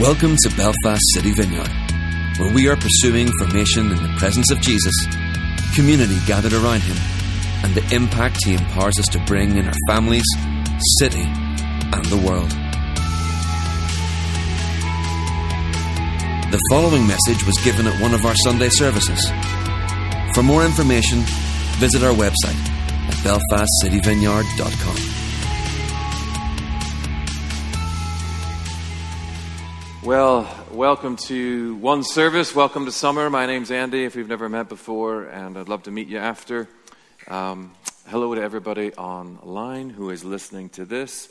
Welcome to Belfast City Vineyard, where we are pursuing formation in the presence of Jesus, community gathered around Him, and the impact He empowers us to bring in our families, city, and the world. The following message was given at one of our Sunday services. For more information, visit our website at belfastcityvineyard.com. Well, welcome to one service. Welcome to summer. My name's Andy, if we've never met before, and I'd love to meet you after. Hello to everybody online who is listening to this.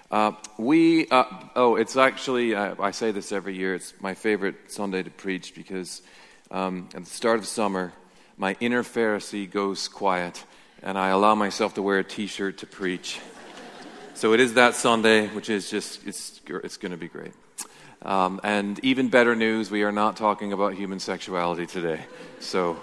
It's actually, I say this every year, it's my favorite Sunday to preach because at the start of summer, my inner Pharisee goes quiet, and I allow myself to wear a t-shirt to preach. So it is that Sunday, which is just, it's going to be great. And even better news, we are not talking about human sexuality today. So,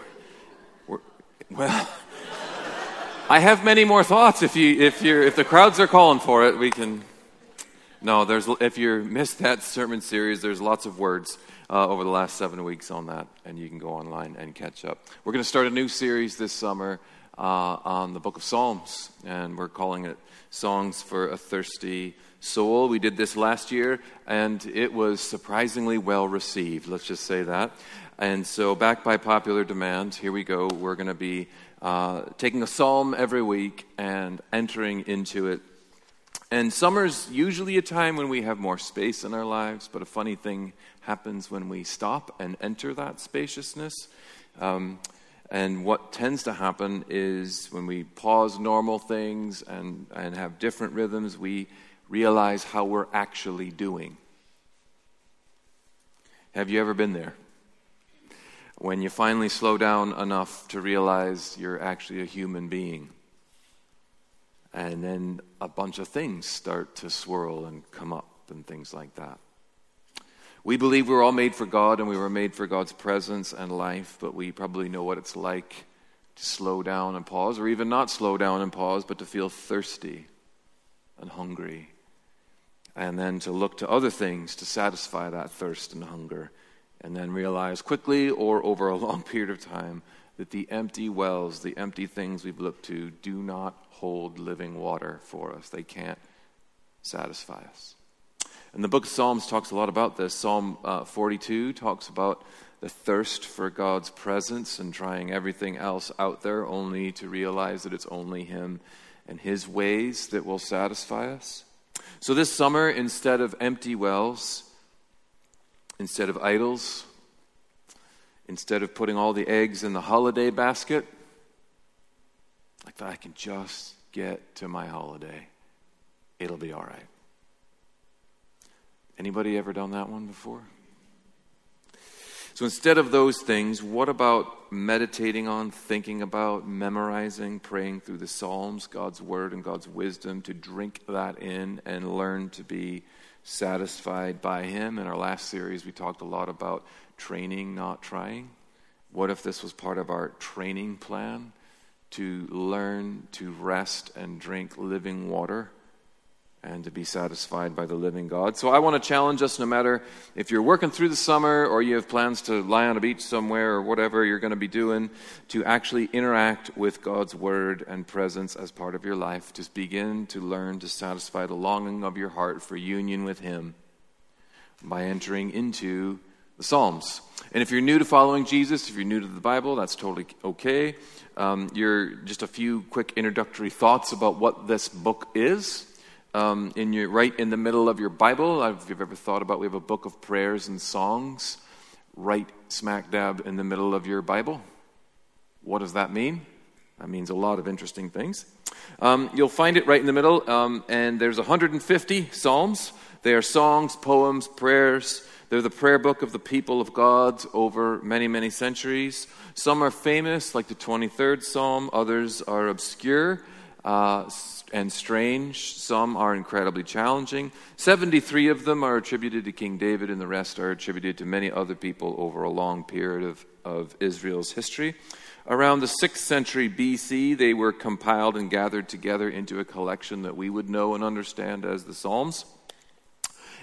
I have many more thoughts. If the crowds are calling for it, we can. No, if you missed that sermon series, there's lots of words over the last 7 weeks on that, and you can go online and catch up. We're going to start a new series this summer on the Book of Psalms, and we're calling it Songs for a Thirsty Soul. We did this last year, and it was surprisingly well received. Let's just say that. And so, back by popular demand, here we go. We're going to be taking a psalm every week and entering into it. And summer's usually a time when we have more space in our lives, but a funny thing happens when we stop and enter that spaciousness. And what tends to happen is when we pause normal things and have different rhythms, we realize how we're actually doing. Have you ever been there? When you finally slow down enough to realize you're actually a human being. And then a bunch of things start to swirl and come up and things like that. We believe we're all made for God and we were made for God's presence and life, but we probably know what it's like to slow down and pause, or even not slow down and pause, but to feel thirsty and hungry. And then to look to other things to satisfy that thirst and hunger. And then realize quickly or over a long period of time that the empty wells, the empty things we've looked to, do not hold living water for us. They can't satisfy us. And the book of Psalms talks a lot about this. Psalm 42 talks about the thirst for God's presence and trying everything else out there only to realize that it's only Him and His ways that will satisfy us. So this summer, instead of empty wells, instead of idols, instead of putting all the eggs in the holiday basket, I thought I can just get to my holiday. It'll be all right. Anybody ever done that one before? So instead of those things, what about meditating on, thinking about, memorizing, praying through the Psalms, God's Word and God's wisdom, to drink that in and learn to be satisfied by Him? In our last series, we talked a lot about training, not trying. What if this was part of our training plan to learn to rest and drink living water and to be satisfied by the living God? So I want to challenge us, no matter if you're working through the summer or you have plans to lie on a beach somewhere or whatever you're going to be doing, to actually interact with God's Word and presence as part of your life. Just begin to learn to satisfy the longing of your heart for union with Him by entering into the Psalms. And if you're new to following Jesus, if you're new to the Bible, that's totally okay. You're just a few quick introductory thoughts about what this book is. Right in the middle of your Bible, if you've ever thought about, we have a book of prayers and songs right smack dab in the middle of your Bible. What does that mean? That means a lot of interesting things. You'll find it right in the middle, and there's 150 psalms. They are songs, poems, prayers. They're the prayer book of the people of God over many, many centuries. Some are famous, like the 23rd Psalm. Others are obscure and strange. Some are incredibly challenging. 73 of them are attributed to King David, and the rest are attributed to many other people over a long period of Israel's history. Around the 6th century BC, they were compiled and gathered together into a collection that we would know and understand as the Psalms.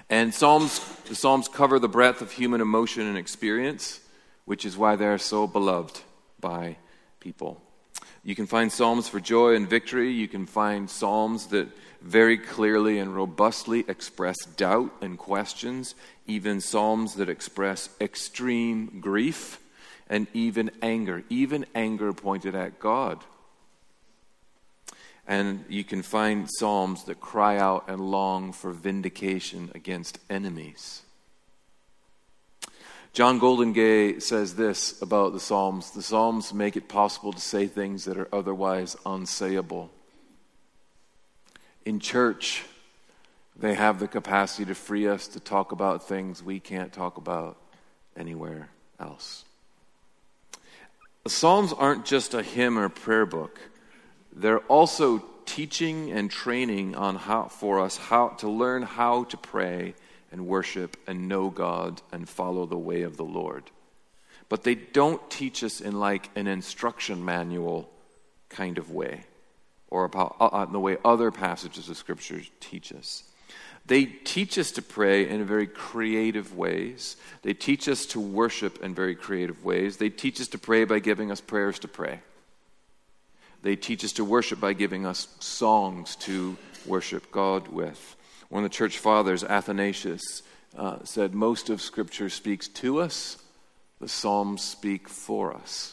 And the Psalms cover the breadth of human emotion and experience, which is why they're so beloved by people. You can find Psalms for joy and victory. You can find Psalms that very clearly and robustly express doubt and questions, even Psalms that express extreme grief and even anger pointed at God. And you can find Psalms that cry out and long for vindication against enemies. John Goldingay says this about the Psalms: the Psalms make it possible to say things that are otherwise unsayable. In church, they have the capacity to free us to talk about things we can't talk about anywhere else. The Psalms aren't just a hymn or prayer book. They're also teaching and training on how to learn how to pray and worship and know God and follow the way of the Lord. But they don't teach us in like an instruction manual kind of way, or about the way other passages of Scripture teach us. They teach us to pray in very creative ways. They teach us to worship in very creative ways. They teach us to pray by giving us prayers to pray. They teach us to worship by giving us songs to worship God with. One of the church fathers, Athanasius, said, most of Scripture speaks to us, the Psalms speak for us.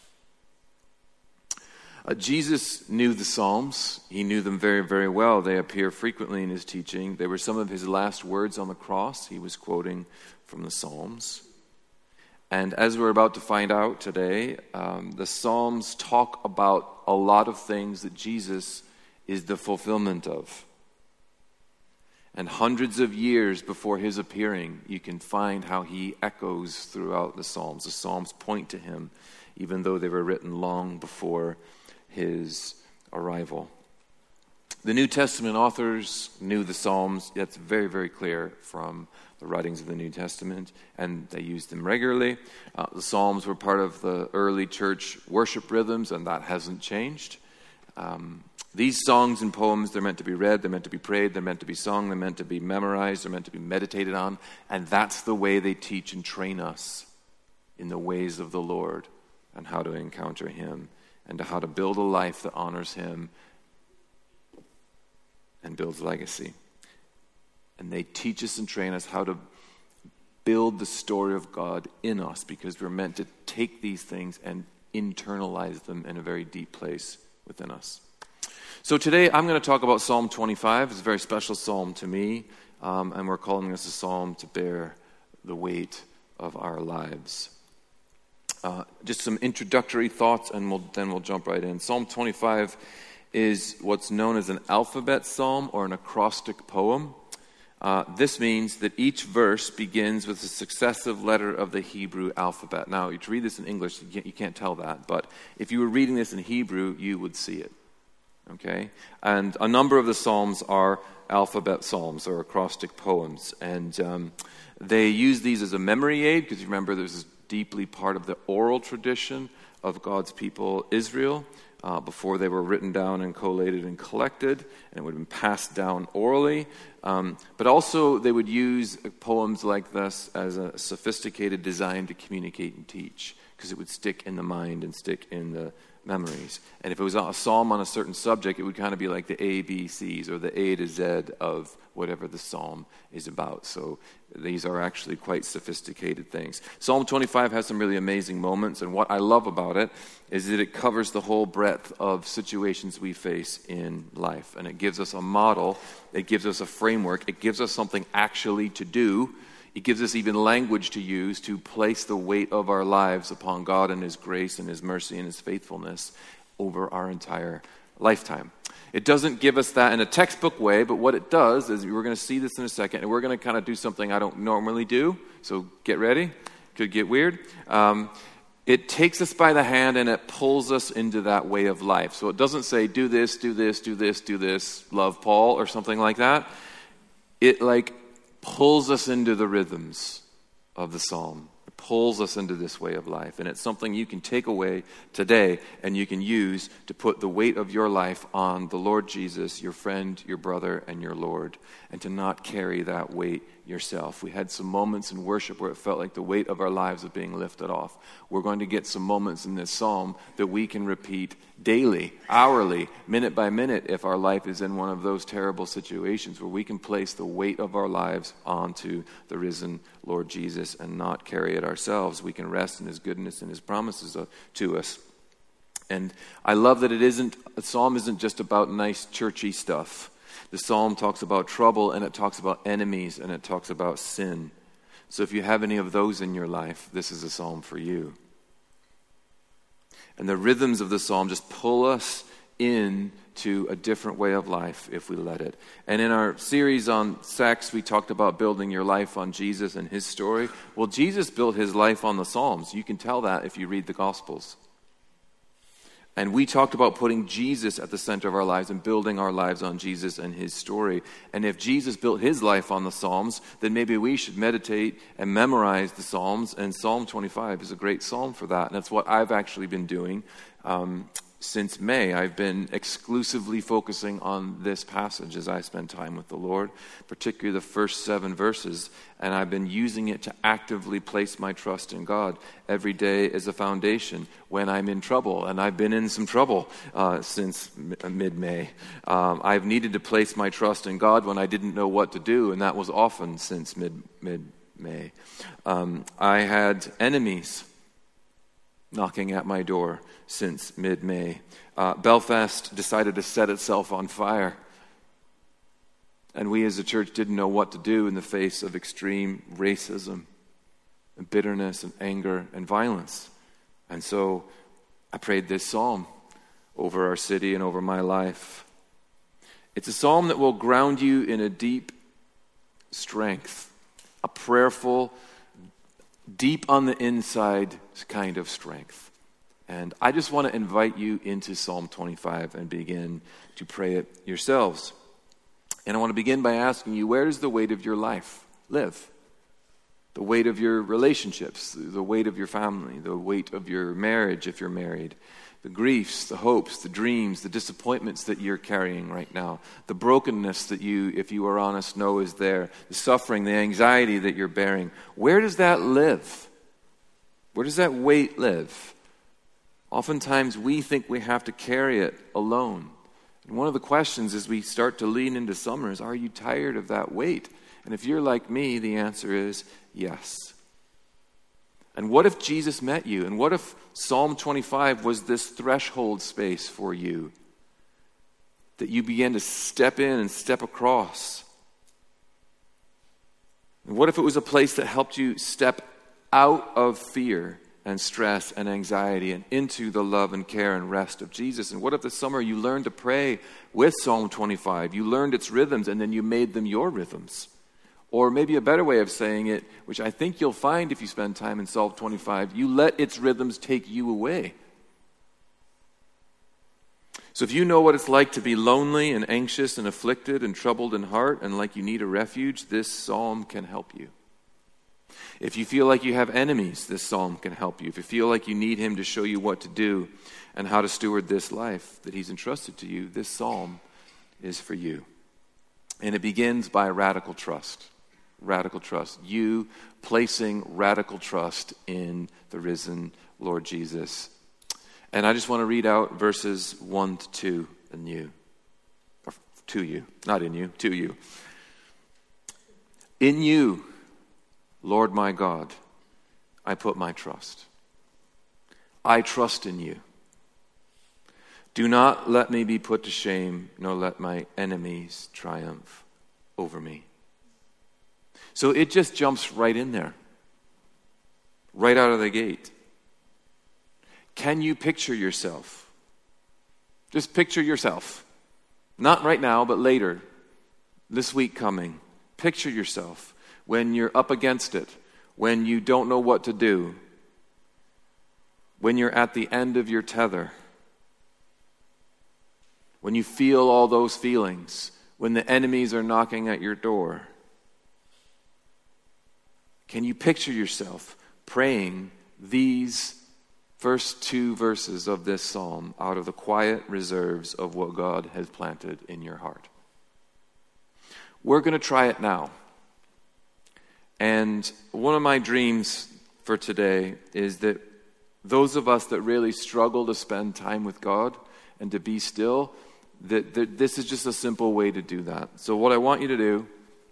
Jesus knew the Psalms. He knew them very, very well. They appear frequently in his teaching. They were some of his last words on the cross. He was quoting from the Psalms. And as we're about to find out today, the Psalms talk about a lot of things that Jesus is the fulfillment of. And hundreds of years before his appearing, you can find how he echoes throughout the Psalms. The Psalms point to him, even though they were written long before his arrival. The New Testament authors knew the Psalms. That's very, very clear from the writings of the New Testament, and they used them regularly. The Psalms were part of the early church worship rhythms, and that hasn't changed. These songs and poems, they're meant to be read, they're meant to be prayed, they're meant to be sung, they're meant to be memorized, they're meant to be meditated on, and that's the way they teach and train us in the ways of the Lord and how to encounter him and to how to build a life that honors him and builds legacy. And they teach us and train us how to build the story of God in us, because we're meant to take these things and internalize them in a very deep place within us. So today I'm going to talk about Psalm 25. It's a very special psalm to me, and we're calling this a psalm to bear the weight of our lives. Just some introductory thoughts, and then we'll jump right in. Psalm 25 is what's known as an alphabet psalm or an acrostic poem. This means that each verse begins with a successive letter of the Hebrew alphabet. Now, to read this in English, you can't tell that, but if you were reading this in Hebrew, you would see it. Okay? And a number of the psalms are alphabet psalms or acrostic poems, and they use these as a memory aid, because you remember this is deeply part of the oral tradition of God's people Israel. Before they were written down and collated and collected, and it would have been passed down orally. But also they would use poems like this as a sophisticated design to communicate and teach, because it would stick in the mind and stick in the memories. And if it was a psalm on a certain subject, it would kind of be like the A, B, C's, or the A to Z of whatever the psalm is about. So these are actually quite sophisticated things. Psalm 25 has some really amazing moments, and what I love about it is that it covers the whole breadth of situations we face in life. And it gives us a model, it gives us a framework, it gives us something actually to do. It gives us even language to use to place the weight of our lives upon God and his grace and his mercy and his faithfulness over our entire lifetime. It doesn't give us that in a textbook way, but what it does is, we're going to see this in a second, and we're going to kind of do something I don't normally do, so get ready. Could get weird. It takes us by the hand and it pulls us into that way of life. So it doesn't say, do this, do this, do this, do this, love Paul, or something like that. It pulls us into the rhythms of the psalm. It pulls us into this way of life. And it's something you can take away today and you can use to put the weight of your life on the Lord Jesus, your friend, your brother, and your Lord. and to not carry that weight yourself. We had some moments in worship where it felt like the weight of our lives was being lifted off. We're going to get some moments in this psalm that we can repeat daily, hourly, minute by minute, if our life is in one of those terrible situations where we can place the weight of our lives onto the risen Lord Jesus and not carry it ourselves. We can rest in his goodness and his promises to us. And I love that a psalm isn't just about nice churchy stuff. The psalm talks about trouble, and it talks about enemies, and it talks about sin. So if you have any of those in your life, this is a psalm for you. And the rhythms of the psalm just pull us into a different way of life if we let it. And in our series on sex, we talked about building your life on Jesus and his story. Well, Jesus built his life on the Psalms. You can tell that if you read the Gospels. And we talked about putting Jesus at the center of our lives and building our lives on Jesus and his story. And if Jesus built his life on the Psalms, then maybe we should meditate and memorize the Psalms. And Psalm 25 is a great psalm for that. And that's what I've actually been doing since May. I've been exclusively focusing on this passage as I spend time with the Lord, particularly the first 7 verses. And I've been using it to actively place my trust in God every day as a foundation when I'm in trouble. And I've been in some trouble since mid-May. I've needed to place my trust in God when I didn't know what to do, and that was often since mid-May. I had enemies knocking at my door since mid-May. Belfast decided to set itself on fire. And we as a church didn't know what to do in the face of extreme racism and bitterness and anger and violence. And so I prayed this psalm over our city and over my life. It's a psalm that will ground you in a deep strength, a prayerful, deep on the inside kind of strength. And I just want to invite you into Psalm 25 and begin to pray it yourselves. And I want to begin by asking you, where does the weight of your life live? The weight of your relationships, the weight of your family, the weight of your marriage if you're married, the griefs, the hopes, the dreams, the disappointments that you're carrying right now, the brokenness that you, if you are honest, know is there, the suffering, the anxiety that you're bearing. Where does that live? Where does that weight live? Oftentimes we think we have to carry it alone. And one of the questions as we start to lean into summer is, are you tired of that weight? And if you're like me, the answer is yes. And what if Jesus met you? And what if Psalm 25 was this threshold space for you that you began to step in and step across? And what if it was a place that helped you step out of fear and stress and anxiety and into the love and care and rest of Jesus? And what if this summer you learned to pray with Psalm 25? You learned its rhythms and then you made them your rhythms. Or maybe a better way of saying it, which I think you'll find if you spend time in Psalm 25, you let its rhythms take you away. So if you know what it's like to be lonely and anxious and afflicted and troubled in heart and like you need a refuge, this psalm can help you. If you feel like you have enemies, this psalm can help you. If you feel like you need him to show you what to do and how to steward this life that he's entrusted to you, this psalm is for you. And it begins by radical trust. Radical trust. You placing radical trust in the risen Lord Jesus. And I just want to read out verses 1 to 2 in you. Or to you. Not in you, to you. In you, Lord my God, I put my trust. I trust in you. Do not let me be put to shame, nor let my enemies triumph over me. So it just jumps right in there, right out of the gate. Can you picture yourself? Just picture yourself. Not right now, but later, this week coming. Picture yourself when you're up against it, when you don't know what to do, when you're at the end of your tether, when you feel all those feelings, when the enemies are knocking at your door. Can you picture yourself praying these first 2 verses of this psalm out of the quiet reserves of what God has planted in your heart? We're going to try it now. And one of my dreams for today is that those of us that really struggle to spend time with God and to be still, that this is just a simple way to do that. So what I want you to do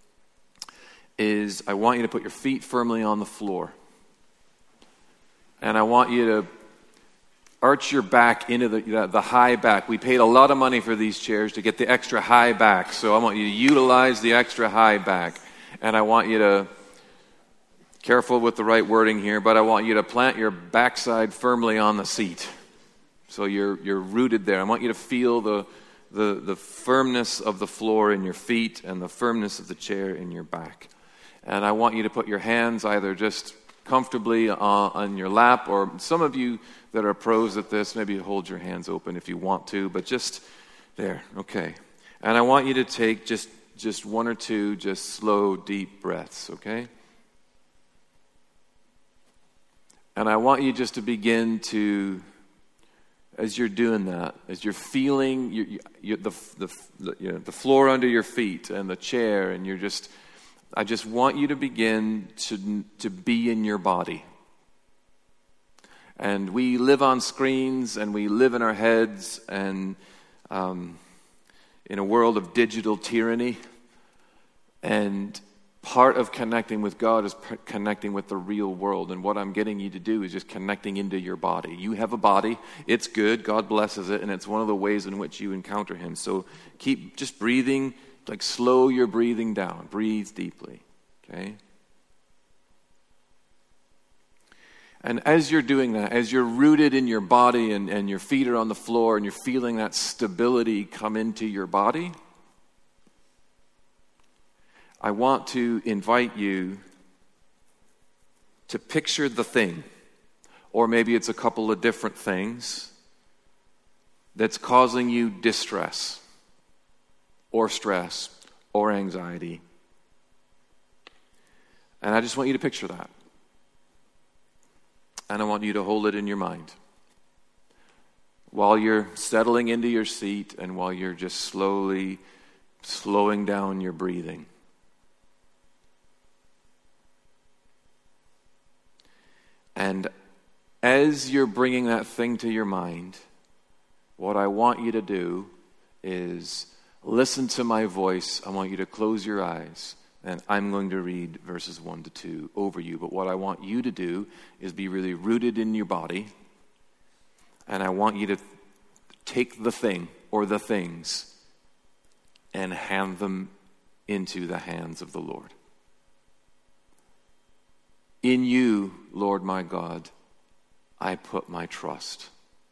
is I want you to put your feet firmly on the floor. And I want you to arch your back into the high back. We paid a lot of money for these chairs to get the extra high back. So I want you to utilize the extra high back. And I want you to, careful with the right wording here, but I want you to plant your backside firmly on the seat. So you're rooted there. I want you to feel the firmness of the floor in your feet and the firmness of the chair in your back. And I want you to put your hands either just comfortably on your lap, or some of you that are pros at this, maybe hold your hands open if you want to, but just there, okay. And I want you to take just one or two just slow, deep breaths, okay? And I want you just to begin to, as you're doing that, as you're feeling the floor under your feet and the chair, and I just want you to begin to be in your body. And we live on screens, and we live in our heads, and in a world of digital tyranny. And part of connecting with God is connecting with the real world. And what I'm getting you to do is just connecting into your body. You have a body. It's good. God blesses it. And it's one of the ways in which you encounter Him. So keep just breathing, like slow your breathing down. Breathe deeply. Okay? And as you're doing that, as you're rooted in your body and your feet are on the floor and you're feeling that stability come into your body, I want to invite you to picture the thing, or maybe it's a couple of different things, that's causing you distress or stress or anxiety. And I just want you to picture that. And I want you to hold it in your mind while you're settling into your seat and while you're just slowly slowing down your breathing. And as you're bringing that thing to your mind, what I want you to do is listen to my voice. I want you to close your eyes, and I'm going to read verses 1 to 2 over you. But what I want you to do is be really rooted in your body, and I want you to take the thing or the things and hand them into the hands of the Lord. In you, Lord my God, I put my trust.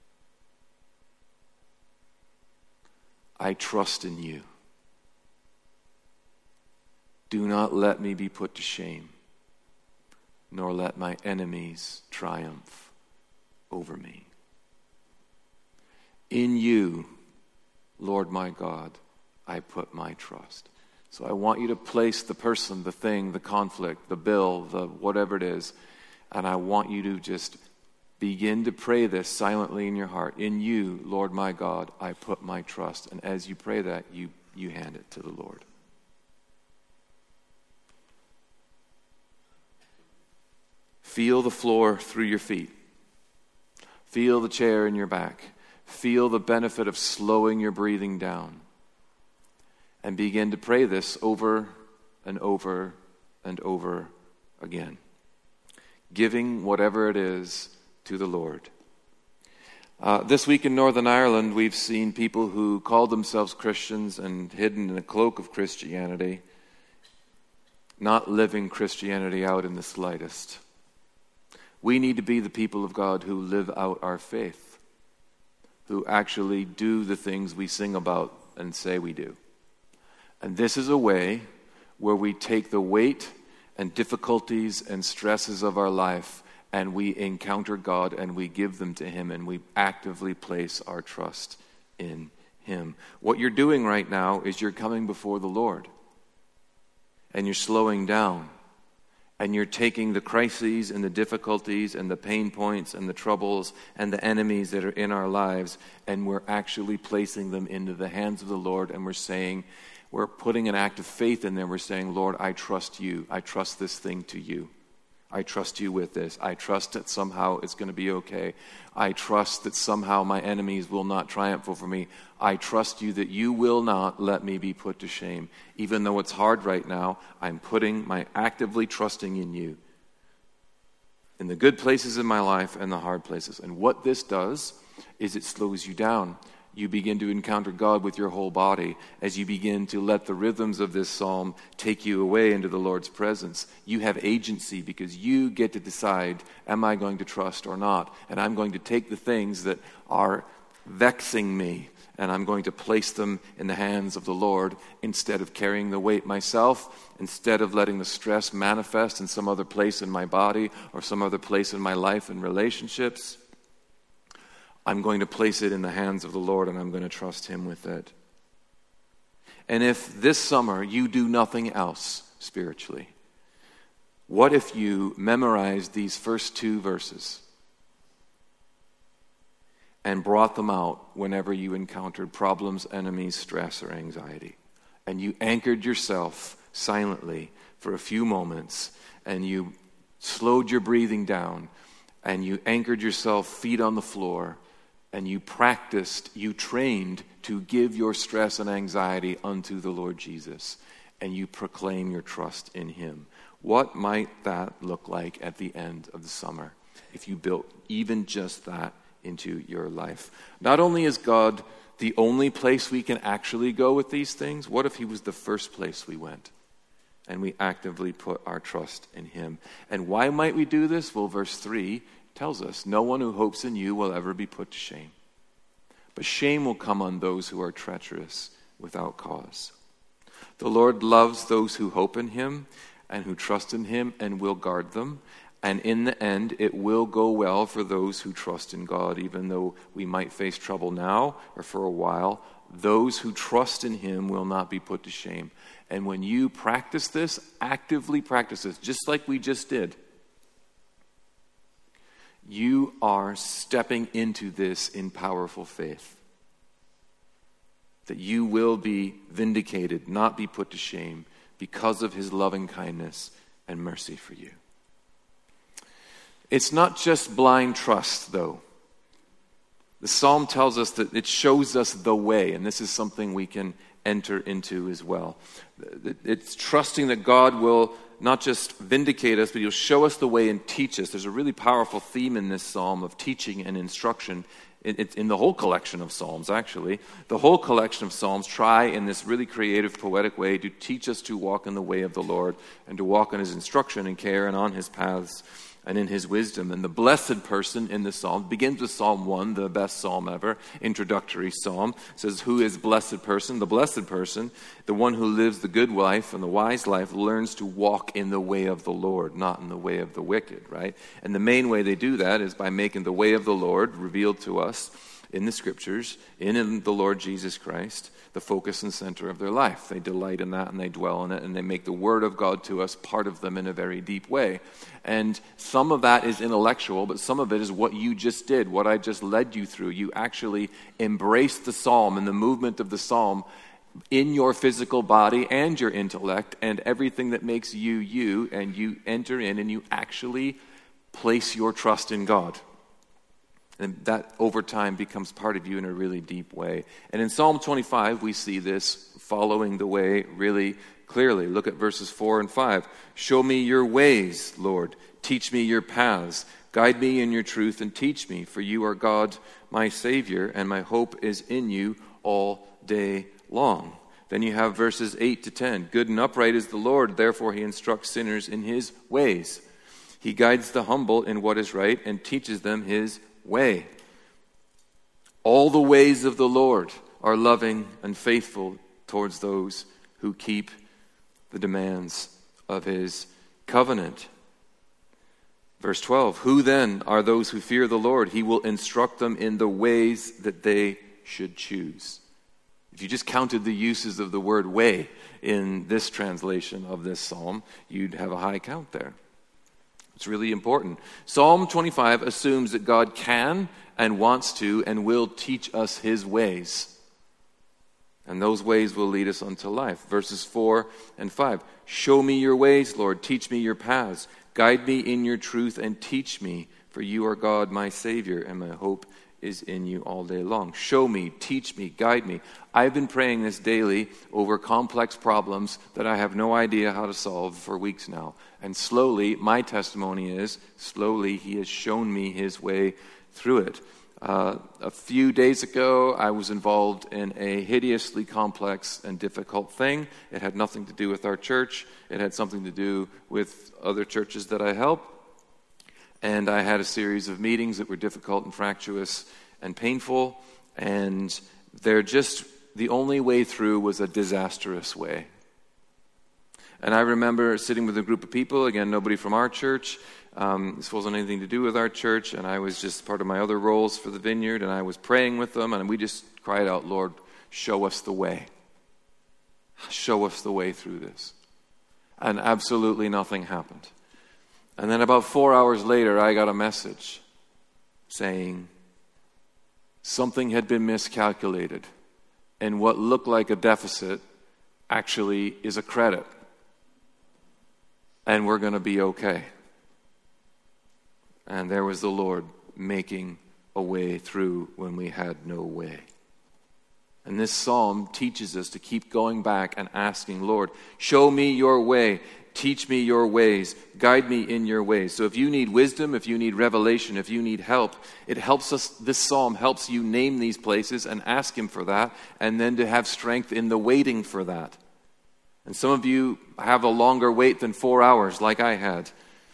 I trust in you. Do not let me be put to shame, nor let my enemies triumph over me. In you, Lord my God, I put my trust. So I want you to place the person, the thing, the conflict, the bill, the whatever it is, and I want you to just begin to pray this silently in your heart. In you, Lord my God, I put my trust. And as you pray that, you hand it to the Lord. Feel the floor through your feet. Feel the chair in your back. Feel the benefit of slowing your breathing down. And begin to pray this over and over and over again. Giving whatever it is to the Lord. This week in Northern Ireland, we've seen people who called themselves Christians and hidden in a cloak of Christianity, not living Christianity out in the slightest. We need to be the people of God who live out our faith, who actually do the things we sing about and say we do. And this is a way where we take the weight and difficulties and stresses of our life and we encounter God and we give them to Him and we actively place our trust in Him. What you're doing right now is you're coming before the Lord and you're slowing down and you're taking the crises and the difficulties and the pain points and the troubles and the enemies that are in our lives and we're actually placing them into the hands of the Lord and we're saying, We're putting an act of faith in there. We're saying, Lord, I trust you. I trust this thing to you. I trust you with this. I trust that somehow it's going to be okay. I trust that somehow my enemies will not triumph over me. I trust you that you will not let me be put to shame. Even though it's hard right now, I'm actively trusting in you. In the good places in my life and the hard places. And what this does is it slows you down. You begin to encounter God with your whole body as you begin to let the rhythms of this psalm take you away into the Lord's presence. You have agency because you get to decide, am I going to trust or not? And I'm going to take the things that are vexing me and I'm going to place them in the hands of the Lord instead of carrying the weight myself, instead of letting the stress manifest in some other place in my body or some other place in my life and relationships. I'm going to place it in the hands of the Lord and I'm going to trust him with it. And if this summer you do nothing else spiritually, what if you memorize these first 2 verses and brought them out whenever you encountered problems, enemies, stress, or anxiety? And you anchored yourself silently for a few moments and you slowed your breathing down and you anchored yourself feet on the floor. And you trained to give your stress and anxiety unto the Lord Jesus. And you proclaim your trust in him. What might that look like at the end of the summer if you built even just that into your life? Not only is God the only place we can actually go with these things, what if he was the first place we went? And we actively put our trust in him. And why might we do this? Well, verse 3 tells us, no one who hopes in you will ever be put to shame. But shame will come on those who are treacherous without cause. The Lord loves those who hope in him and who trust in him and will guard them. And in the end, it will go well for those who trust in God, even though we might face trouble now or for a while. Those who trust in him will not be put to shame. And when you practice this, actively practice this, just like we just did, you are stepping into this in powerful faith. That you will be vindicated, not be put to shame, because of his loving kindness and mercy for you. It's not just blind trust, though. The psalm tells us that it shows us the way, and this is something we can enter into as well. It's trusting that God will not just vindicate us, but he'll show us the way and teach us. There's a really powerful theme in this psalm of teaching and instruction. It's in the whole collection of psalms, actually. The whole collection of psalms try in this really creative, poetic way to teach us to walk in the way of the Lord and to walk in his instruction and care and on his paths and in his wisdom. And the blessed person in the psalm begins with Psalm 1, the best psalm ever, introductory psalm. It says, who is blessed person? The blessed person, the one who lives the good life and the wise life, learns to walk in the way of the Lord, not in the way of the wicked, right? And the main way they do that is by making the way of the Lord revealed to us in the scriptures, in the Lord Jesus Christ, the focus and center of their life. They delight in that and they dwell in it and they make the word of God to us part of them in a very deep way. And some of that is intellectual, but some of it is what you just did, what I just led you through. You actually embraced the psalm and the movement of the psalm in your physical body and your intellect and everything that makes you you, and you enter in and you actually place your trust in God. And that over time becomes part of you in a really deep way. And in Psalm 25, we see this following the way really clearly. Look at verses 4 and 5. Show me your ways, Lord. Teach me your paths. Guide me in your truth and teach me. For you are God, my Savior, and my hope is in you all day long. Then you have verses 8 to 10. Good and upright is the Lord, therefore he instructs sinners in his ways. He guides the humble in what is right and teaches them his way. All the ways of the Lord are loving and faithful towards those who keep the demands of his covenant. Verse 12, who then are those who fear the Lord? He will instruct them in the ways that they should choose. If you just counted the uses of the word way in this translation of this psalm, you'd have a high count there. It's really important. Psalm 25 assumes that God can and wants to and will teach us his ways. And those ways will lead us unto life. Verses 4 and 5. Show me your ways, Lord. Teach me your paths. Guide me in your truth and teach me. For you are God, my Savior, and my hope is in you all day long. Show me, teach me, guide me. I've been praying this daily over complex problems that I have no idea how to solve for weeks now. And slowly, my testimony is, slowly he has shown me his way through it. A few days ago, I was involved in a hideously complex and difficult thing. It had nothing to do with our church. It had something to do with other churches that I help. And I had a series of meetings that were difficult and fractious and painful. And the only way through was a disastrous way. And I remember sitting with a group of people, again, nobody from our church. This wasn't anything to do with our church, and I was just part of my other roles for the vineyard, and I was praying with them, and we just cried out, Lord, show us the way. Show us the way through this. And absolutely nothing happened. And then about 4 hours later, I got a message saying something had been miscalculated, and what looked like a deficit actually is a credit. And we're going to be okay. And there was the Lord making a way through when we had no way. And this psalm teaches us to keep going back and asking, Lord, show me your way. Teach me your ways. Guide me in your ways. So if you need wisdom, if you need revelation, if you need help, it helps us. This psalm helps you name these places and ask him for that, and then to have strength in the waiting for that. And some of you have a longer wait than 4 hours like I had.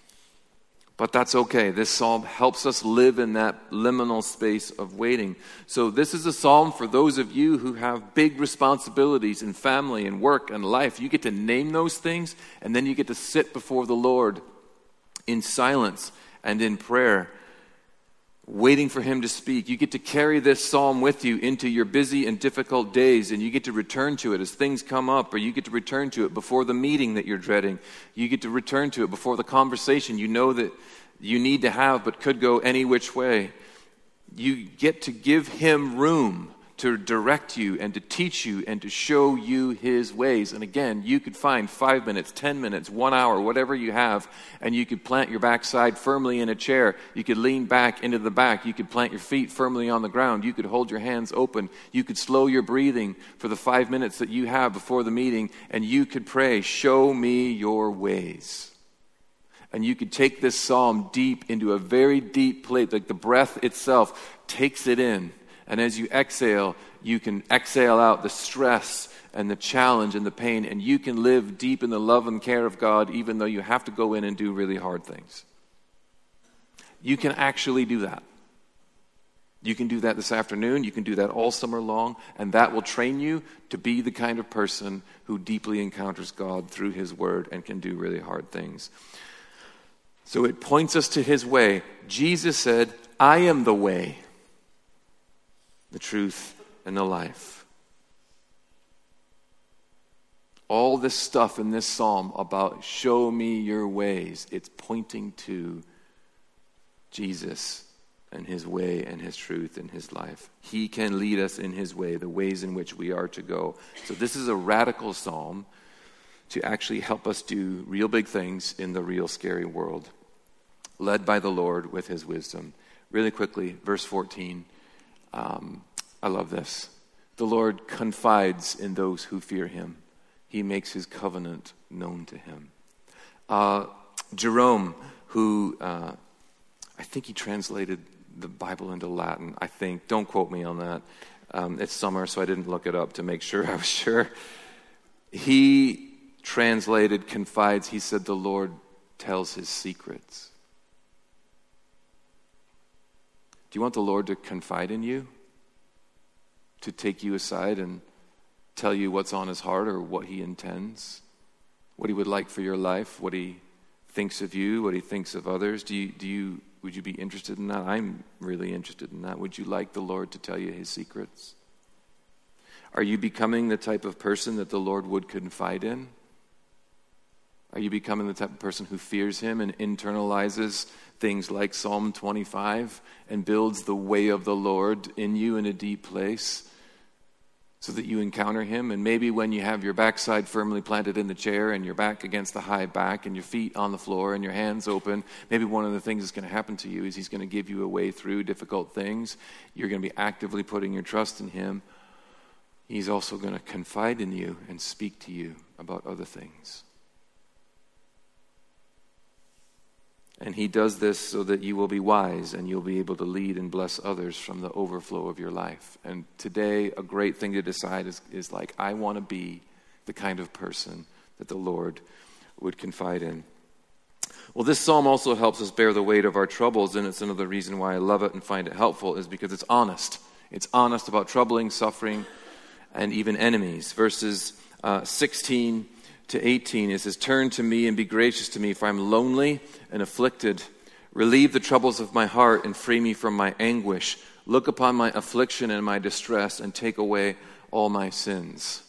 But that's okay. This psalm helps us live in that liminal space of waiting. So this is a psalm for those of you who have big responsibilities in family and work and life. You get to name those things, and then you get to sit before the Lord in silence and in prayer, waiting for him to speak. You get to carry this psalm with you into your busy and difficult days, and you get to return to it as things come up, or you get to return to it before the meeting that you're dreading. You get to return to it before the conversation you know that you need to have but could go any which way. You get to give him room to direct you and to teach you and to show you his ways. And again, you could find 5 minutes, 10 minutes, 1 hour, whatever you have, and you could plant your backside firmly in a chair. You could lean back into the back. You could plant your feet firmly on the ground. You could hold your hands open. You could slow your breathing for the 5 minutes that you have before the meeting, and you could pray, show me your ways. And you could take this psalm deep into a very deep place, like the breath itself takes it in. And as you exhale, you can exhale out the stress and the challenge and the pain, and you can live deep in the love and care of God, even though you have to go in and do really hard things. You can actually do that. You can do that this afternoon. You can do that all summer long, and that will train you to be the kind of person who deeply encounters God through his word and can do really hard things. So it points us to his way. Jesus said, I am the way, the truth, and the life. All this stuff in this psalm about show me your ways, it's pointing to Jesus and his way and his truth and his life. He can lead us in his way, the ways in which we are to go. So this is a radical psalm to actually help us do real big things in the real scary world, led by the Lord with his wisdom. Really quickly, verse 14. I love this. The Lord confides in those who fear him. He makes his covenant known to him. Jerome, who I think he translated the Bible into Latin, I think. Don't quote me on that. It's summer, so I didn't look it up to make sure I was sure. He translated confides. He said the Lord tells his secrets. Do you want the Lord to confide in you? To take you aside and tell you what's on his heart or what he intends? What he would like for your life? What he thinks of you? What he thinks of others? Would you be interested in that? I'm really interested in that. Would you like the Lord to tell you his secrets? Are you becoming the type of person that the Lord would confide in? Are you becoming the type of person who fears him and internalizes things like Psalm 25 and builds the way of the Lord in you in a deep place? so that you encounter him. And maybe when you have your backside firmly planted in the chair and your back against the high back and your feet on the floor and your hands open, maybe one of the things that's going to happen to you is he's going to give you a way through difficult things. You're going to be actively putting your trust in him. He's also going to confide in you and speak to you about other things. And he does this so that you will be wise and you'll be able to lead and bless others from the overflow of your life. And today, a great thing to decide is like, I want to be the kind of person that the Lord would confide in. Well, this psalm also helps us bear the weight of our troubles, and it's another reason why I love it and find it helpful, is because it's honest. It's honest about troubling, suffering, and even enemies. Verses 16 to 18, it says, "Turn to me and be gracious to me, for I'm lonely and afflicted. Relieve the troubles of my heart and free me from my anguish. Look upon my affliction and my distress and take away all my sins."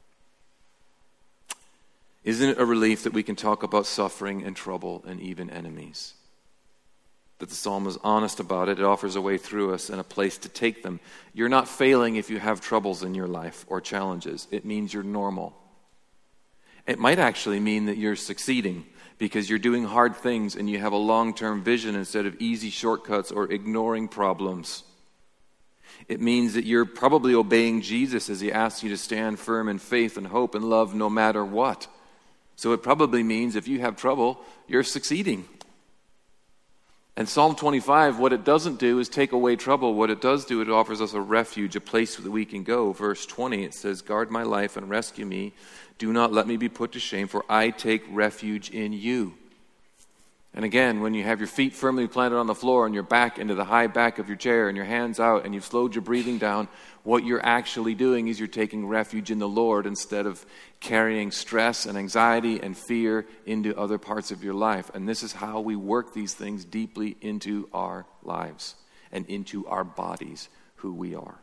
Isn't it a relief that we can talk about suffering and trouble and even enemies? That the psalm is honest about it. It offers a way through us and a place to take them. You're not failing if you have troubles in your life or challenges. It means you're normal. It might actually mean that you're succeeding because you're doing hard things and you have a long-term vision instead of easy shortcuts or ignoring problems. It means that you're probably obeying Jesus as he asks you to stand firm in faith and hope and love no matter what. So it probably means if you have trouble, you're succeeding. And Psalm 25, what it doesn't do is take away trouble. What it does do, it offers us a refuge, a place that we can go. Verse 20, it says, "Guard my life and rescue me. Do not let me be put to shame, for I take refuge in you." And again, when you have your feet firmly planted on the floor and your back into the high back of your chair and your hands out and you've slowed your breathing down, what you're actually doing is you're taking refuge in the Lord instead of carrying stress and anxiety and fear into other parts of your life. And this is how we work these things deeply into our lives and into our bodies, who we are.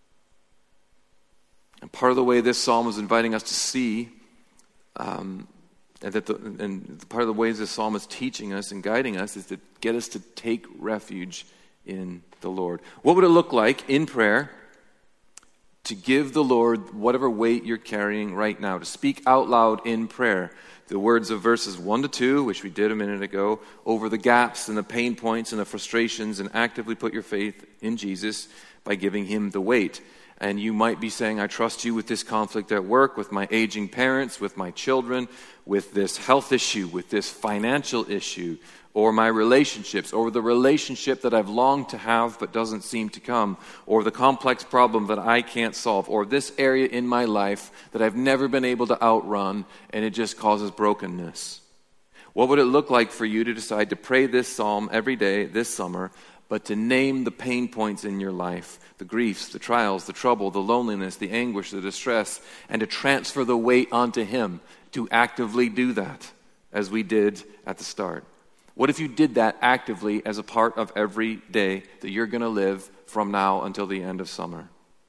And part of the way this psalm is inviting us to see, and part of the ways this psalm is teaching us and guiding us is to get us to take refuge in the Lord. What would it look like in prayer to give the Lord whatever weight you're carrying right now, to speak out loud in prayer? The words of verses 1 to 2, which we did a minute ago, over the gaps and the pain points and the frustrations, and actively put your faith in Jesus by giving him the weight. And you might be saying, I trust you with this conflict at work, with my aging parents, with my children, with this health issue, with this financial issue, or my relationships, or the relationship that I've longed to have but doesn't seem to come, or the complex problem that I can't solve, or this area in my life that I've never been able to outrun, and it just causes brokenness. What would it look like for you to decide to pray this psalm every day this summer, but to name the pain points in your life, the griefs, the trials, the trouble, the loneliness, the anguish, the distress, and to transfer the weight onto him, to actively do that, as we did at the start? What if you did that actively as a part of every day that you're going to live from now until the end of summer?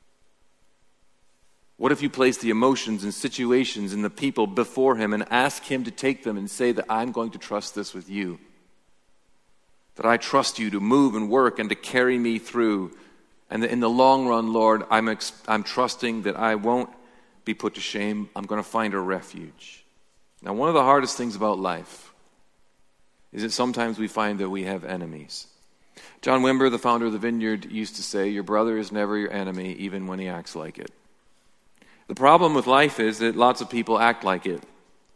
What if you place the emotions and situations and the people before him and ask him to take them and say that I'm going to trust this with you? That I trust you to move and work and to carry me through. And that in the long run, Lord, I'm trusting that I won't be put to shame. I'm going to find a refuge. Now, one of the hardest things about life is that sometimes we find that we have enemies. John Wimber, the founder of the Vineyard, used to say, your brother is never your enemy, even when he acts like it. The problem with life is that lots of people act like it.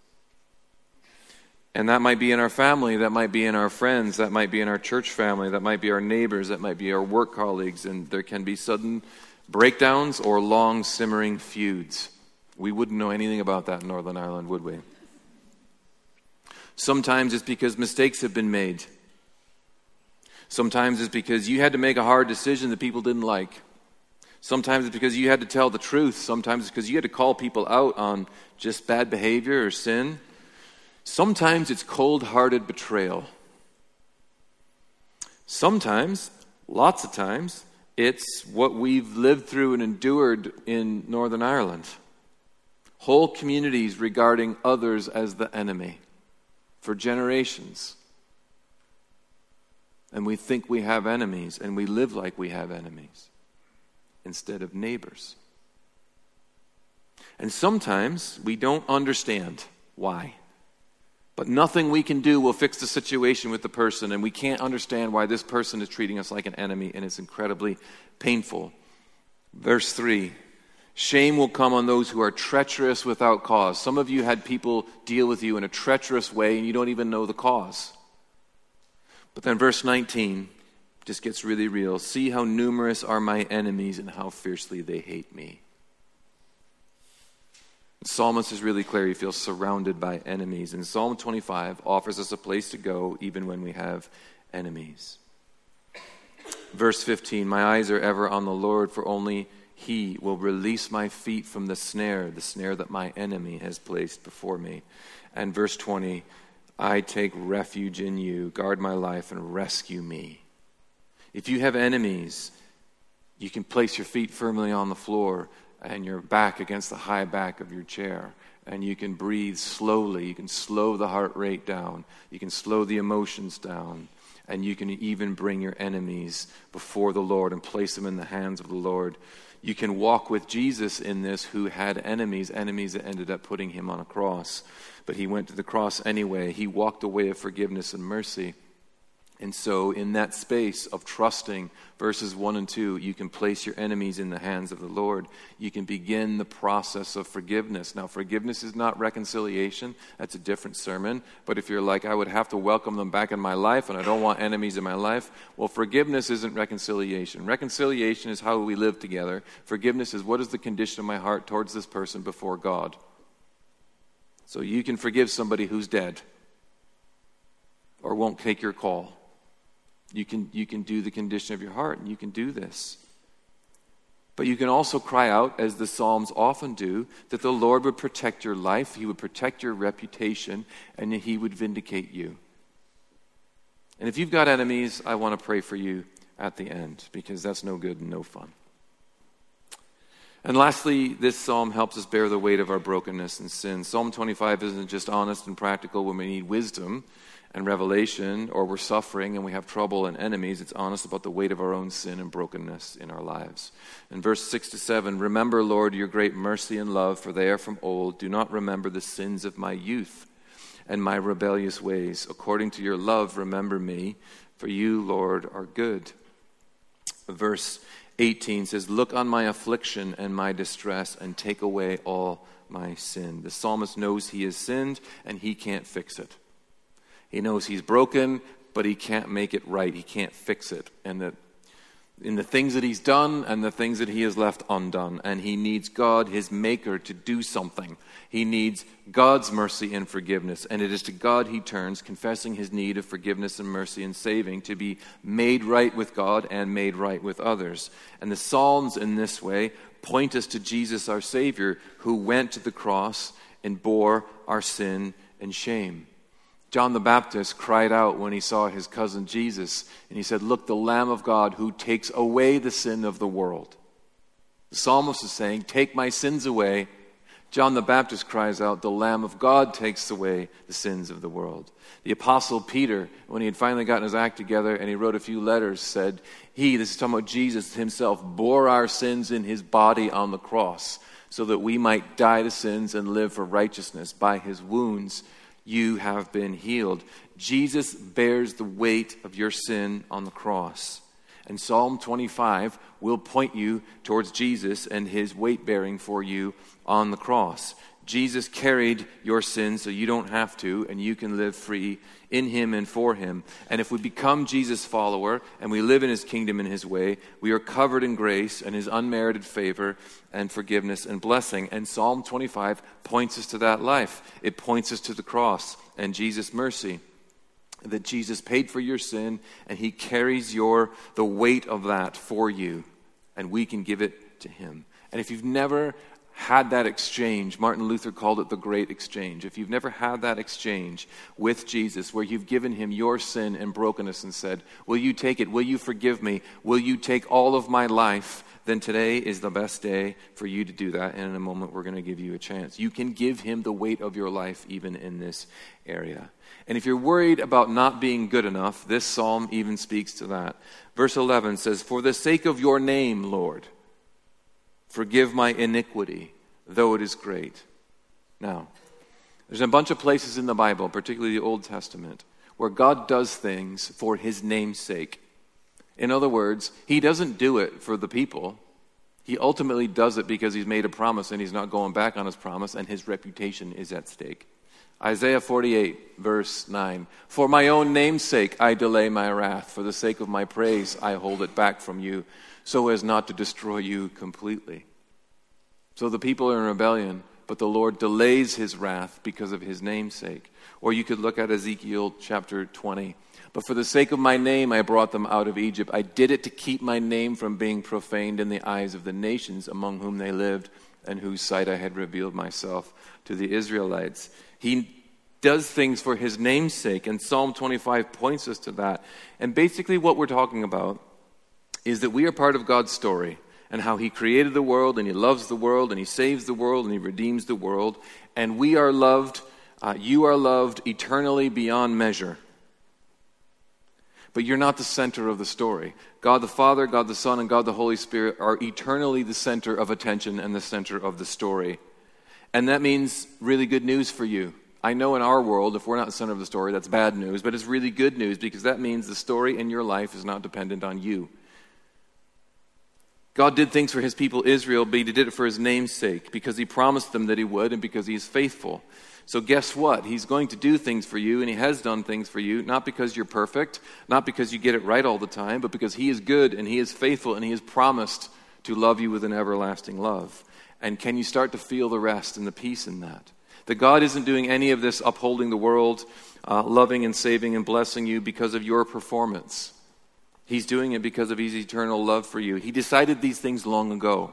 And that might be in our family, that might be in our friends, that might be in our church family, that might be our neighbors, that might be our work colleagues, and there can be sudden breakdowns or long simmering feuds. We wouldn't know anything about that in Northern Ireland, would we? Sometimes it's because mistakes have been made. Sometimes it's because you had to make a hard decision that people didn't like. Sometimes it's because you had to tell the truth. Sometimes it's because you had to call people out on just bad behavior or sin. Sometimes it's cold-hearted betrayal. Sometimes, lots of times, it's what we've lived through and endured in Northern Ireland. Whole communities regarding others as the enemy for generations. And we think we have enemies, and we live like we have enemies instead of neighbors. And sometimes we don't understand why. But nothing we can do will fix the situation with the person, and we can't understand why this person is treating us like an enemy, and it's incredibly painful. Verse 3, shame will come on those who are treacherous without cause. Some of you had people deal with you in a treacherous way, and you don't even know the cause. But then verse 19 just gets really real. See how numerous are my enemies and how fiercely they hate me. The psalmist is really clear. He feels surrounded by enemies. And Psalm 25 offers us a place to go even when we have enemies. Verse 15, my eyes are ever on the Lord, for only He will release my feet from the snare that my enemy has placed before me. And verse 20, I take refuge in you, guard my life and rescue me. If you have enemies, you can place your feet firmly on the floor and your back against the high back of your chair. And you can breathe slowly. You can slow the heart rate down. You can slow the emotions down. And you can even bring your enemies before the Lord and place them in the hands of the Lord. You can walk with Jesus in this, who had enemies that ended up putting him on a cross. But he went to the cross anyway. He walked the way of forgiveness and mercy. And so in that space of trusting verses 1 and 2, you can place your enemies in the hands of the Lord. You can begin the process of forgiveness. Now, forgiveness is not reconciliation. That's a different sermon. But if you're like, I would have to welcome them back in my life and I don't want enemies in my life, well, forgiveness isn't reconciliation. Reconciliation is how we live together. Forgiveness is, what is the condition of my heart towards this person before God? So you can forgive somebody who's dead or won't take your call. You can do the condition of your heart, and you can do this. But you can also cry out, as the Psalms often do, that the Lord would protect your life, He would protect your reputation, and that He would vindicate you. And if you've got enemies, I want to pray for you at the end, because that's no good and no fun. And lastly, this psalm helps us bear the weight of our brokenness and sin. Psalm 25 isn't just honest and practical when we need wisdom and revelation, or we're suffering and we have trouble and enemies. It's honest about the weight of our own sin and brokenness in our lives. In verse 6 to 7, remember, Lord, your great mercy and love, for they are from old. Do not remember the sins of my youth and my rebellious ways. According to your love, remember me, for you, Lord, are good. Verse 18 says, look on my affliction and my distress and take away all my sin. The psalmist knows he has sinned and he can't fix it. He knows he's broken, but he can't make it right. He can't fix it. And that in the things that he's done and the things that he has left undone. And he needs God, his maker, to do something. He needs God's mercy and forgiveness. And it is to God he turns, confessing his need of forgiveness and mercy and saving, to be made right with God and made right with others. And the Psalms in this way point us to Jesus, our Savior, who went to the cross and bore our sin and shame. John the Baptist cried out when he saw his cousin Jesus, and he said, look, the Lamb of God who takes away the sin of the world. The psalmist is saying, take my sins away. John the Baptist cries out, the Lamb of God takes away the sins of the world. The Apostle Peter, when he had finally gotten his act together and he wrote a few letters, said, this is talking about Jesus himself, bore our sins in his body on the cross so that we might die to sins and live for righteousness. By his wounds you have been healed. Jesus bears the weight of your sin on the cross. And Psalm 25 will point you towards Jesus and his weight bearing for you on the cross. Jesus carried your sin so you don't have to, and you can live free in him and for him. And if we become Jesus' follower and we live in his kingdom in his way, we are covered in grace and his unmerited favor and forgiveness and blessing. And Psalm 25 points us to that life. It points us to the cross and Jesus' mercy. That Jesus paid for your sin and he carries the weight of that for you, and we can give it to him. And if you've never had that exchange, Martin Luther called it the great exchange. If you've never had that exchange with Jesus where you've given him your sin and brokenness and said, will you take it? Will you forgive me? Will you take all of my life? Then today is the best day for you to do that. And in a moment, we're going to give you a chance. You can give him the weight of your life even in this area. And if you're worried about not being good enough, this psalm even speaks to that. Verse 11 says, for the sake of your name, Lord, forgive my iniquity. though it is great. Now, there's a bunch of places in the Bible, particularly the Old Testament, where God does things for his name's sake. In other words, he doesn't do it for the people. He ultimately does it because he's made a promise and he's not going back on his promise, and his reputation is at stake. Isaiah 48, verse 9. For my own name's sake I delay my wrath. For the sake of my praise I hold it back from you, so as not to destroy you completely. So the people are in rebellion, but the Lord delays his wrath because of his name's sake. Or you could look at Ezekiel chapter 20. But for the sake of my name I brought them out of Egypt. I did it to keep my name from being profaned in the eyes of the nations among whom they lived, and whose sight I had revealed myself to the Israelites. He does things for his name's sake, and Psalm 25 points us to that. And basically what we're talking about is that we are part of God's story, and how he created the world, and he loves the world, and he saves the world, and he redeems the world. And we are loved, you are loved eternally beyond measure. But you're not the center of the story. God the Father, God the Son, and God the Holy Spirit are eternally the center of attention and the center of the story. And that means really good news for you. I know in our world, if we're not the center of the story, that's bad news, but it's really good news, because that means the story in your life is not dependent on you. God did things for his people Israel, but he did it for his name's sake, because he promised them that he would, and because he is faithful. So guess what? He's going to do things for you, and he has done things for you, not because you're perfect, not because you get it right all the time, but because he is good, and he is faithful, and he has promised to love you with an everlasting love. And can you start to feel the rest and the peace in that? That God isn't doing any of this upholding the world, loving and saving and blessing you because of your performance. He's doing it because of his eternal love for you. He decided these things long ago.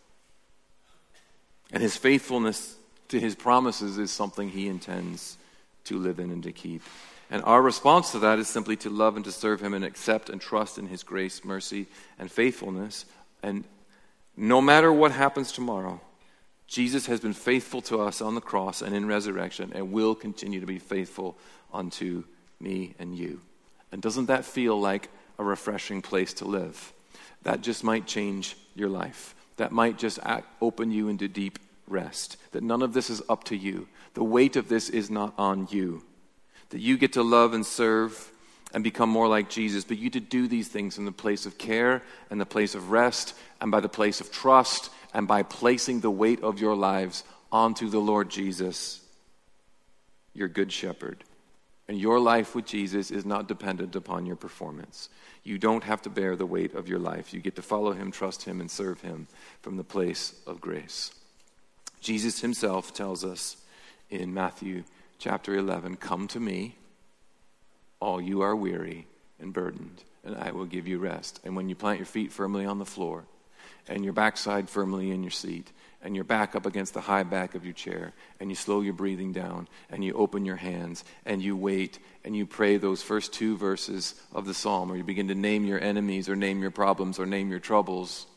And his faithfulness to his promises is something he intends to live in and to keep. And our response to that is simply to love and to serve him and accept and trust in his grace, mercy, and faithfulness. And no matter what happens tomorrow, Jesus has been faithful to us on the cross and in resurrection, and will continue to be faithful unto me and you. And doesn't that feel like a refreshing place to live? That just might change your life. That might just open you into deep rest. That none of this is up to you. The weight of this is not on you. That you get to love and serve and become more like Jesus, but you to do these things in the place of care and the place of rest and by the place of trust and by placing the weight of your lives onto the Lord Jesus, your good shepherd. And your life with Jesus is not dependent upon your performance. You don't have to bear the weight of your life. You get to follow him, trust him, and serve him from the place of grace. Jesus himself tells us in Matthew chapter 11, "Come to me, all you are weary and burdened, and I will give you rest." And when you plant your feet firmly on the floor, and your backside firmly in your seat, and your back up against the high back of your chair, and you slow your breathing down, and you open your hands, and you wait, and you pray those first two verses of the psalm, or you begin to name your enemies, or name your problems, or name your troubles,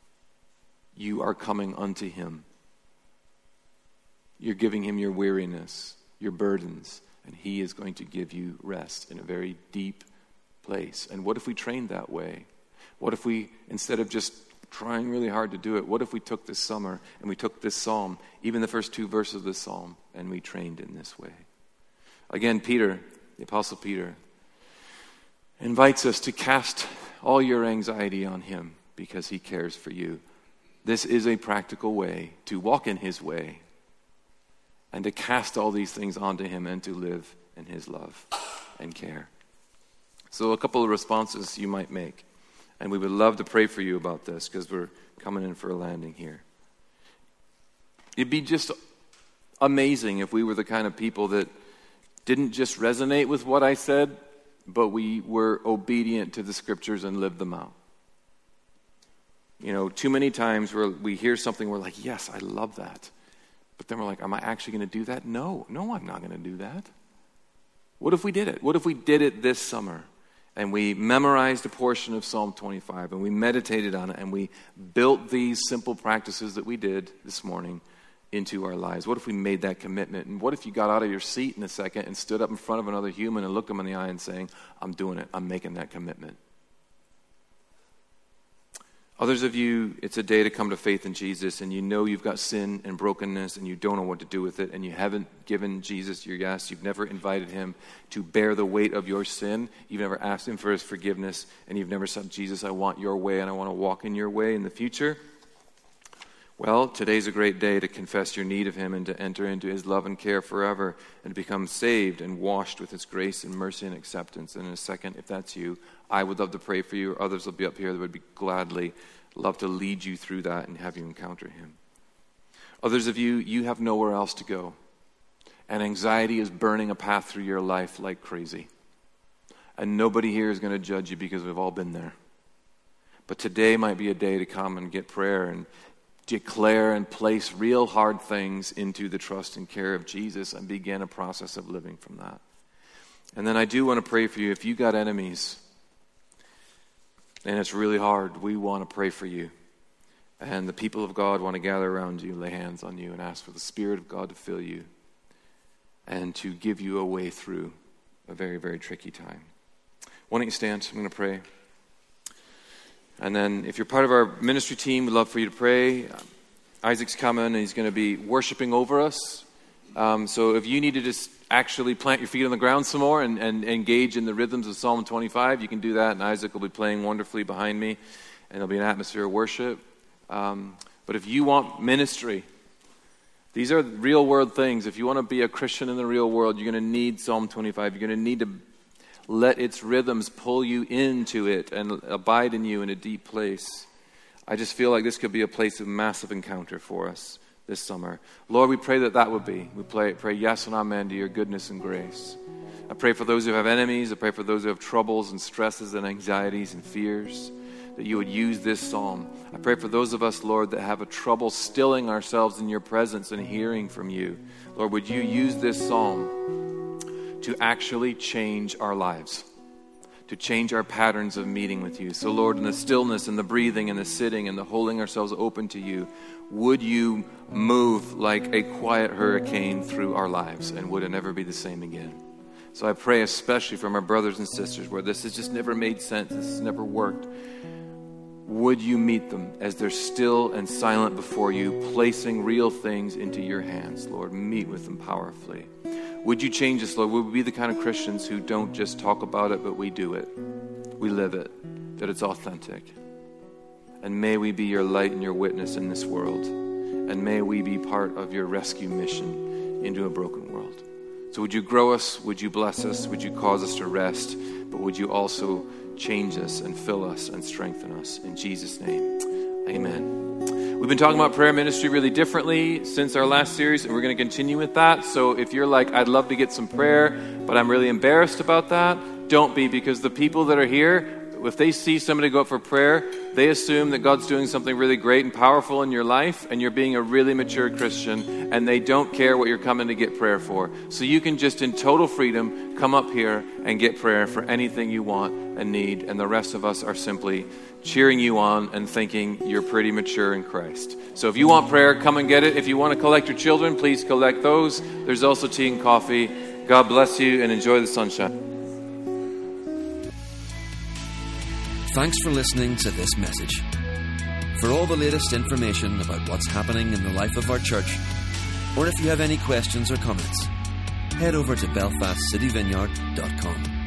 you are coming unto him. You're giving him your weariness, your burdens, and he is going to give you rest in a very deep place. And what if we trained that way? What if we, instead of just trying really hard to do it, what if we took this summer and we took this psalm, even the first two verses of this psalm, and we trained in this way? Again, Peter, the Apostle Peter, invites us to cast all your anxiety on him because he cares for you. This is a practical way to walk in his way and to cast all these things onto him and to live in his love and care. So a couple of responses you might make. And we would love to pray for you about this because we're coming in for a landing here. It'd be just amazing if we were the kind of people that didn't just resonate with what I said, but we were obedient to the scriptures and lived them out. You know, too many times where we hear something, we're like, yes, I love that. But then we're like, am I actually going to do that? No, I'm not going to do that. What if we did it? What if we did it this summer? And we memorized a portion of Psalm 25, and we meditated on it, and we built these simple practices that we did this morning into our lives. What if we made that commitment? And what if you got out of your seat in a second and stood up in front of another human and looked them in the eye and saying, I'm doing it. I'm making that commitment. Others of you, it's a day to come to faith in Jesus, and you know you've got sin and brokenness, and you don't know what to do with it, and you haven't given Jesus your yes. You've never invited him to bear the weight of your sin. You've never asked him for his forgiveness, and you've never said, Jesus, I want your way, and I want to walk in your way in the future. Well, today's a great day to confess your need of him and to enter into his love and care forever and become saved and washed with his grace and mercy and acceptance. And in a second, if that's you, I would love to pray for you, or others will be up here that would be gladly love to lead you through that and have you encounter him. Others of you, you have nowhere else to go. And anxiety is burning a path through your life like crazy. And nobody here is going to judge you because we've all been there. But today might be a day to come and get prayer and declare and place real hard things into the trust and care of Jesus and begin a process of living from that. And then I do want to pray for you. If you got enemies and it's really hard, we want to pray for you. And the people of God want to gather around you, lay hands on you, and ask for the Spirit of God to fill you and to give you a way through a very, very tricky time. Why don't you stand? I'm going to pray. And then if you're part of our ministry team, we'd love for you to pray. Isaac's coming, and he's going to be worshiping over us. So if you need to just actually plant your feet on the ground some more and engage in the rhythms of Psalm 25, you can do that, and Isaac will be playing wonderfully behind me, and there'll be an atmosphere of worship. But if you want ministry, these are real world things. If you want to be a Christian in the real world, you're going to need Psalm 25. You're going to need to let its rhythms pull you into it and abide in you in a deep place. I just feel like this could be a place of massive encounter for us this summer. Lord, we pray that would be. We pray yes and amen to your goodness and grace. I pray for those who have enemies. I pray for those who have troubles and stresses and anxieties and fears, that you would use this psalm. I pray for those of us, Lord, that have a trouble stilling ourselves in your presence and hearing from you. Lord, would you use this psalm to actually change our lives, to change our patterns of meeting with you. So Lord, in the stillness and the breathing and the sitting and the holding ourselves open to you, would you move like a quiet hurricane through our lives, and would it never be the same again? So I pray especially from our brothers and sisters where this has just never made sense, this has never worked. Would you meet them as they're still and silent before you, placing real things into your hands, Lord. Meet with them powerfully. Would you change us, Lord? Would we be the kind of Christians who don't just talk about it, but we do it. We live it, that it's authentic. And may we be your light and your witness in this world. And may we be part of your rescue mission into a broken world. So would you grow us? Would you bless us? Would you cause us to rest? But would you also change us and fill us and strengthen us? In Jesus' name, amen. We've been talking about prayer ministry really differently since our last series, and we're going to continue with that. So if you're like, I'd love to get some prayer, but I'm really embarrassed about that, don't be, because the people that are here, if they see somebody go up for prayer, they assume that God's doing something really great and powerful in your life, and you're being a really mature Christian, and they don't care what you're coming to get prayer for. So you can just in total freedom come up here and get prayer for anything you want and need, and the rest of us are simply cheering you on and thinking you're pretty mature in Christ. So if you want prayer, come and get it. If you want to collect your children, please collect those. There's also tea and coffee. God bless you and enjoy the sunshine. Thanks for listening to this message. For all the latest information about what's happening in the life of our church, or if you have any questions or comments, head over to belfastcityvineyard.com.